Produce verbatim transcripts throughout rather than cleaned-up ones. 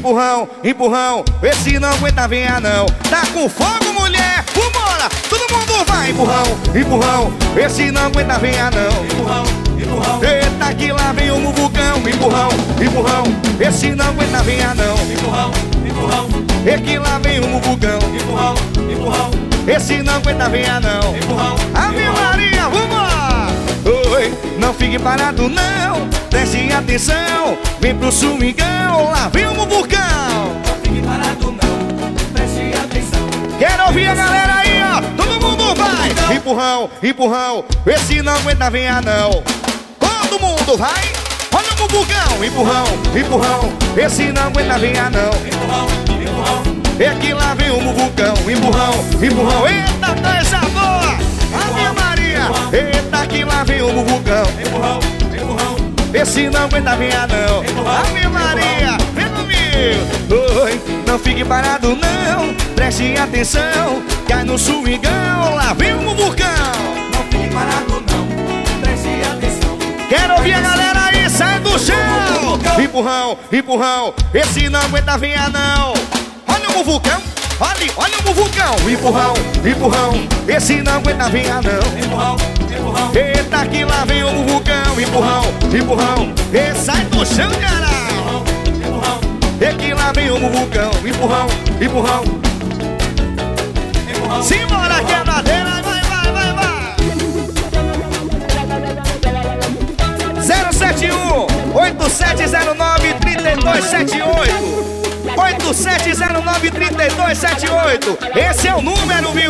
empurrão, empurrão. Esse não aguenta venha não. Tá com fogo, mulher, vambora, todo mundo vai. Empurrão, empurrão. Esse não aguenta venha não. Empurrão, empurrão. Eita que lá vem o muvucão. Empurrão, empurrão. Esse não aguenta venha não. Empurrão, empurrão. E que lá vem o muvucão. Empurrão, empurrão. Esse não aguenta venha não. Empurrão, Ave Maria, vambora. Oi, não fique parado não. Preste atenção. Vem pro swingão. Lá vem o muvucão. Não fique parado não, preste atenção. Quero ouvir a galera aí, ó. Todo mundo vai. Empurrão, empurrão. Esse não aguenta venha não. Todo mundo vai. Olha o muvucão. Empurrão, empurrão. Esse não aguenta venha não. Empurrão, empurrão. É que lá vem o muvucão. Empurrão, empurrão. Eita, coisa boa. Ave Maria. Eita que lá vem o muvucão. Empurrão, empurrão. Esse não aguenta venha não. Ave Maria, vem comigo. Oi, não fique parado não. Preste atenção. Cai no swingão. Lá vem o muvucão. Não fique parado não, preste atenção. Quero ouvir a galera aí, sai do chão. Empurrão, empurrão. Esse não aguenta venha não. Olha o muvucão. Olha, olha o muvucão. Empurrão, empurrão. Esse não aguenta venha não. Empurrão, empurrão. Eita que lá vem o muvucão. Empurrão, empurrão. E sai do chão, caralho. Empurrão, E que lá vem o muvucão. Empurrão, empurrão. empurrão. Simbora, quebradeira. Vai, vai, vai, vai. zero sete um, oito sete zero nove, três dois sete oito. oito sete zero nove, três dois sete oito. Esse é o número, viu?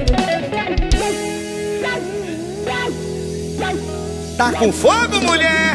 Tá com fogo, mulher?